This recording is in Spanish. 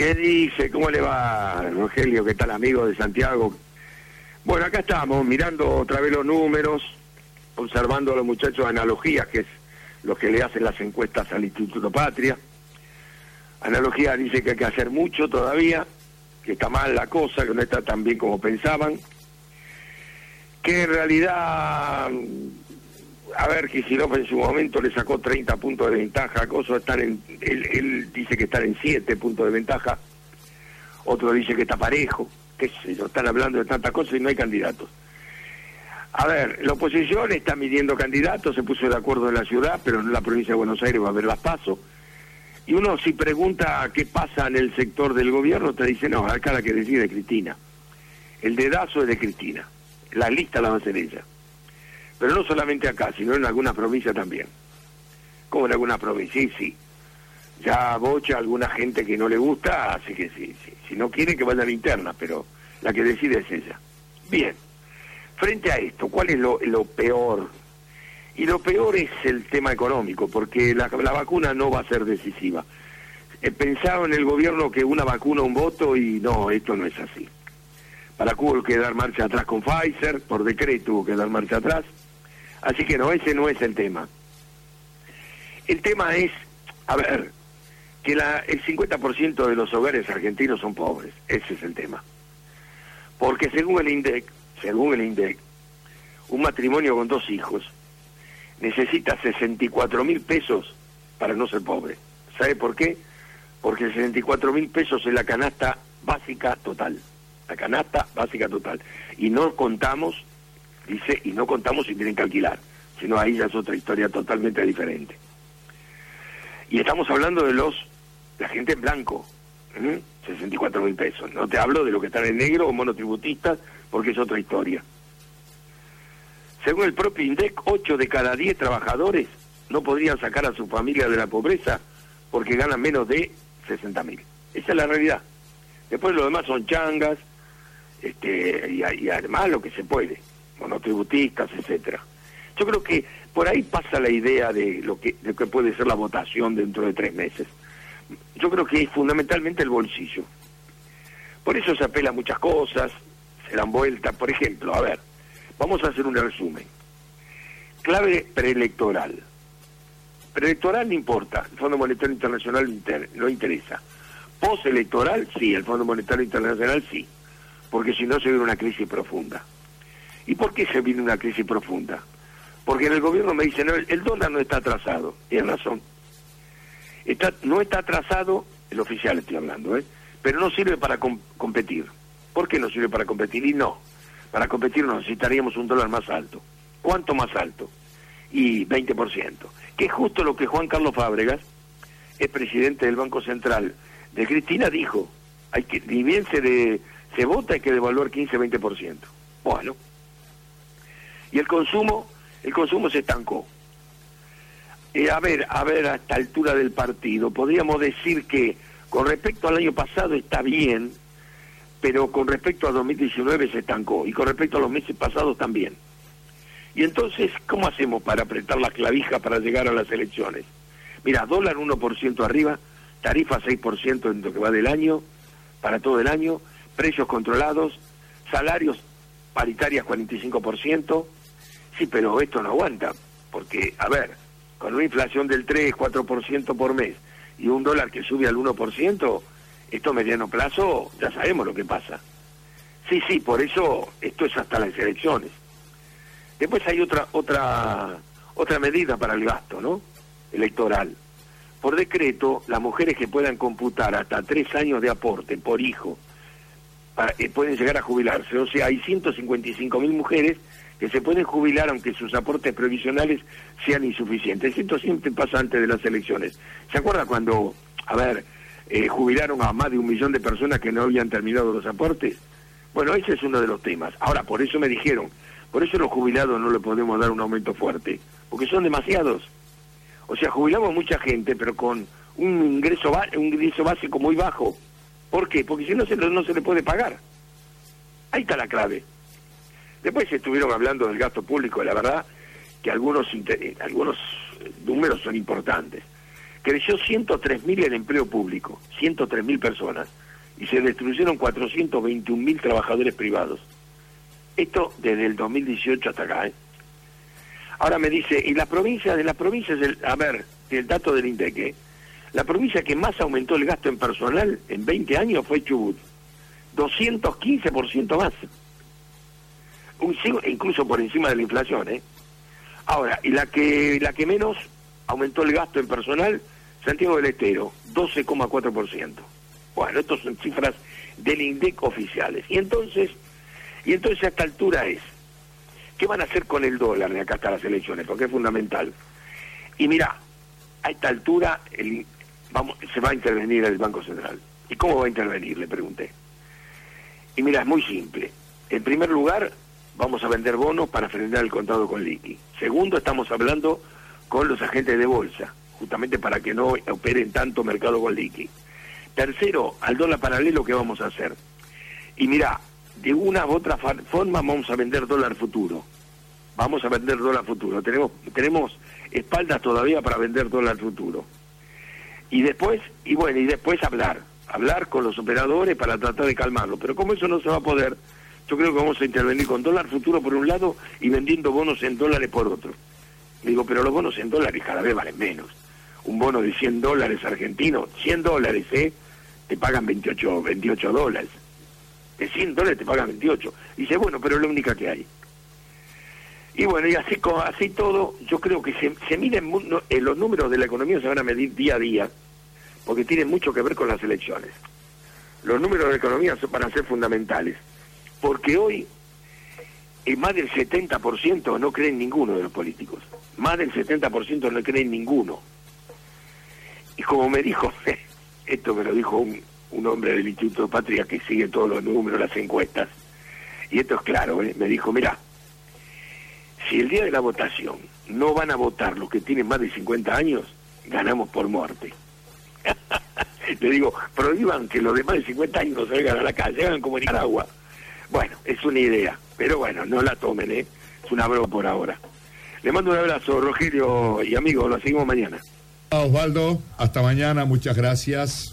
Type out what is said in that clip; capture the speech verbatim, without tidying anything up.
¿Qué dice? ¿Cómo le va, Rogelio? ¿Qué tal, amigo de Santiago? Bueno, acá estamos, mirando otra vez los números, observando a los muchachos analogías, que es lo que le hacen las encuestas al Instituto Patria. Analogía dice que hay que hacer mucho todavía, que está mal la cosa, que no está tan bien como pensaban, que en realidad, a ver, Kicillof en su momento le sacó treinta puntos de ventaja, Coso estar en, él, él dice que están en siete puntos de ventaja, otro dice que está parejo, qué sé yo, están hablando de tantas cosas y no hay candidatos. A ver, la oposición está midiendo candidatos, se puso de acuerdo en la ciudad, pero en la provincia de Buenos Aires va a haber las PASO. Y uno si pregunta qué pasa en el sector del gobierno, te dice, no, acá la que decide es Cristina. El dedazo es de Cristina, la lista la va a hacer ella. Pero no solamente acá, sino en algunas provincias también. Como en algunas provincias, sí, sí. Ya bocha a alguna gente que no le gusta, así que sí, sí. Si no quiere que vaya a la interna, pero la que decide es ella. Bien. Frente a esto, ¿cuál es lo, lo peor? Y lo peor es el tema económico, porque la, la vacuna no va a ser decisiva. He pensado en el gobierno que una vacuna, un voto, y no, esto no es así. Para Cuba hubo que dar marcha atrás con Pfizer, por decreto hubo que dar marcha atrás. Así que no, ese no es el tema. El tema es, a ver, que la, el cincuenta por ciento de los hogares argentinos son pobres. Ese es el tema. Porque según el INDEC, según el INDEC, un matrimonio con dos hijos necesita sesenta y cuatro mil pesos para no ser pobre. ¿Sabe por qué? Porque sesenta y cuatro mil pesos es la canasta básica total. La canasta básica total. Y no contamos, dice, y no contamos si tienen que alquilar. Sino ahí ya es otra historia totalmente diferente. Y estamos hablando de los, la gente en blanco. ¿eh? sesenta y cuatro mil pesos. No te hablo de lo que están en negro o monotributistas, porque es otra historia. Según el propio INDEC, ocho de cada diez trabajadores no podrían sacar a su familia de la pobreza porque ganan menos de sesenta mil. Esa es la realidad. Después lo demás son changas, este, y, y además lo que se puede, monotributistas, etcétera. Yo creo que por ahí pasa la idea de lo que, de que puede ser la votación dentro de tres meses. Yo creo que es fundamentalmente el bolsillo. Por eso se apela a muchas cosas, se dan vueltas. Por ejemplo, a ver, vamos a hacer un resumen. Clave preelectoral. Preelectoral no importa, el Fondo Monetario Internacional inter, no interesa. Postelectoral, sí, el Fondo Monetario Internacional sí, porque si no se viene una crisis profunda. ¿Y por qué se viene una crisis profunda? Porque en el gobierno me dicen, no, el dólar no está atrasado. Tienen razón. Está, no está atrasado, el oficial estoy hablando, ¿eh? pero no sirve para com competir. ¿Por qué no sirve para competir? Y no, para competir necesitaríamos un dólar más alto. ¿Cuánto más alto? Y veinte por ciento. Que es justo lo que Juan Carlos Fábregas, es presidente del Banco Central de Cristina, dijo. Hay que, ni bien se, de, se vota, hay que devaluar quince a veinte por ciento. Bueno. Y el consumo, el consumo se estancó. Eh, a ver, a ver, a esta altura del partido, podríamos decir que con respecto al año pasado está bien, pero con respecto a dos mil diecinueve se estancó, y con respecto a los meses pasados también. Y entonces, ¿cómo hacemos para apretar las clavijas para llegar a las elecciones? Mira, dólar uno por ciento arriba, tarifa seis por ciento en lo que va del año, para todo el año, precios controlados, salarios paritarias cuarenta y cinco por ciento. Sí, pero esto no aguanta, porque, a ver, con una inflación del tres, cuatro por ciento por mes y un dólar que sube al uno por ciento, esto a mediano plazo ya sabemos lo que pasa. Sí, sí, por eso esto es hasta las elecciones. Después hay otra otra otra medida para el gasto, ¿no? Electoral. Por decreto, las mujeres que puedan computar hasta tres años de aporte por hijo para, eh, pueden llegar a jubilarse. O sea, hay ciento cincuenta y cinco mil mujeres que se pueden jubilar aunque sus aportes previsionales sean insuficientes. Esto siempre pasa antes de las elecciones. ¿Se acuerda cuando, a ver, eh, jubilaron a más de un millón de personas que no habían terminado los aportes? Bueno, ese es uno de los temas. Ahora, por eso me dijeron, por eso los jubilados no le podemos dar un aumento fuerte, porque son demasiados. O sea, jubilamos mucha gente, pero con un ingreso, un ingreso básico muy bajo. ¿Por qué? Porque si no se, no se le puede pagar. Ahí está la clave. Después se estuvieron hablando del gasto público, la verdad que algunos algunos números son importantes. creció ciento tres mil el empleo público, ciento tres mil personas, y se destruyeron cuatrocientos veintiún mil trabajadores privados. Esto desde el dos mil dieciocho hasta acá, ¿eh? Ahora me dice, y la provincia de las provincias, del, a ver, el dato del INDEC, la provincia que más aumentó el gasto en personal en veinte años fue Chubut, doscientos quince por ciento más, Un, incluso por encima de la inflación, ¿eh? Ahora, y la que la que menos aumentó el gasto en personal, Santiago del Estero, doce coma cuatro por ciento. Bueno, estas son cifras del INDEC oficiales. Y entonces, y entonces a esta altura es, ¿qué van a hacer con el dólar de acá hasta las elecciones? Porque es fundamental. Y mirá, a esta altura el, vamos, se va a intervenir el Banco Central. ¿Y cómo va a intervenir? Le pregunté. Y mira, es muy simple. En primer lugar, vamos a vender bonos para frenar el contado con liqui. Segundo, estamos hablando con los agentes de bolsa, justamente para que no operen tanto mercado con liqui. Tercero, al dólar paralelo, ¿qué vamos a hacer? Y mira, de una u otra forma vamos a vender dólar futuro. Vamos a vender dólar futuro. Tenemos tenemos espaldas todavía para vender dólar futuro. Y después, y bueno, y después hablar. Hablar con los operadores para tratar de calmarlo. Pero como eso no se va a poder, yo creo que vamos a intervenir con dólar futuro por un lado y vendiendo bonos en dólares por otro. Digo, pero los bonos en dólares cada vez valen menos. Un bono de cien dólares argentino, cien dólares, ¿eh? Te pagan veintiocho, veintiocho dólares. De cien dólares te pagan veintiocho. Dice, bueno, pero es la única que hay. Y bueno, y así, así todo, yo creo que se, se miden, eh, los números de la economía se van a medir día a día, porque tienen mucho que ver con las elecciones. Los números de la economía van a ser fundamentales, porque hoy eh, más del setenta por ciento no creen ninguno de los políticos. Más del setenta por ciento no creen ninguno. Y como me dijo, esto me lo dijo un, un hombre del Instituto Patria que sigue todos los números, las encuestas, y esto es claro, ¿eh? Me dijo, mirá, si el día de la votación no van a votar los que tienen más de cincuenta años, ganamos por muerte. Le digo, prohíban que los de más de cincuenta años no salgan a la calle, hagan como en Nicaragua. Bueno, es una idea, pero bueno, no la tomen, ¿eh? Es una broma por ahora. Le mando un abrazo, Rogelio y amigos, lo seguimos mañana. Osvaldo, hasta mañana, muchas gracias.